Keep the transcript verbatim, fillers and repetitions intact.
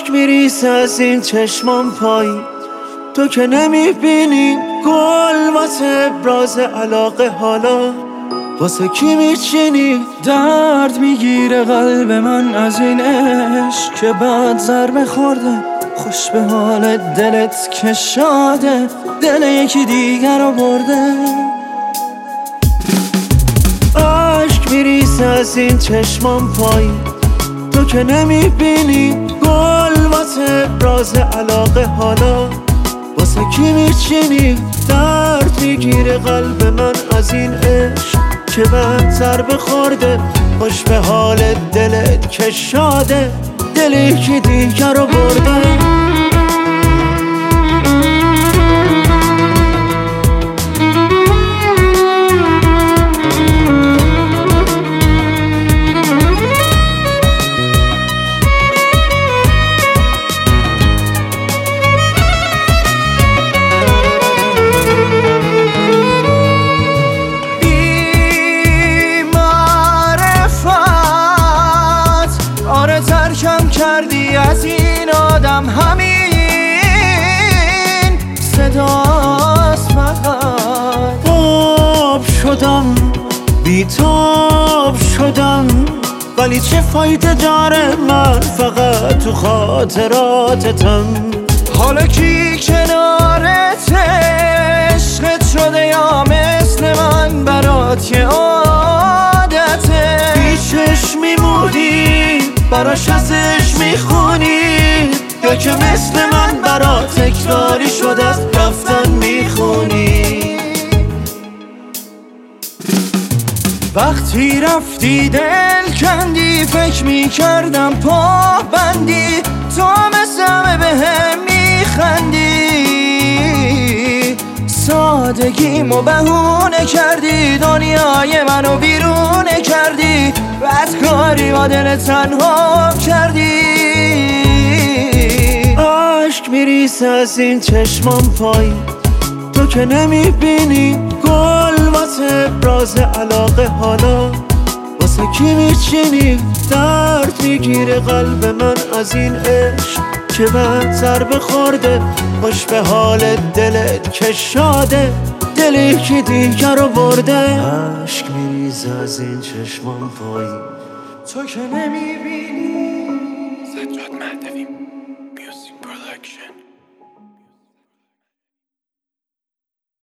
عشق میریسه از این چشمان پایی، تو که نمیبینی گل واسه ابراز علاقه، حالا واسه کی میچینی؟ درد میگیره قلب من از این عشق که بعد ضربه خورده، خوش به حال دلت که شاده دل یکی دیگر رو برده. عشق میریسه از این چشمان پایی، تو که نمیبینی گل واسه ابراز علاقه، حالا واسه کی میچینی؟ درد میگیره قلب من از این عشق که بعد ضربه خورده، خوش به حال دلت که شاده دل یکی دیگر رو برده. ترکم کردی از این آدم، همین صداست فقط. آب شدم بیتاب شدم، ولی چه فایده داره من فقط تو خاطراتتم. حالا کی کنارت عشقت شده یا مثل من برات یه عادته؟ پیشش میمونی براش ازش میخونی، یا که مثل من برا تکراری شد از رفتن میخونی؟ وقتی رفتی دل کندی، فکر میکردم پا بندی، تو مثل همه به هم میخندی. سادگیمو بهونه کردی، دنیای منو بیرونه کردی، بدکاری با دل تنها کردی. عشق میریسه از این چشمان پایی، تو که نمیبینی گل واسه ابراز علاقه، حالا واسه کی میچینی؟ درد میگیره قلب من از این عشق که بعد ضربه خورده، خوش به حال دلت که شاده دل یکی دیگر رو برده. عشق میریزه از این چشمان پایی، تو که نمیبینی. سجاد مهدوی میوزیک پرودکشن.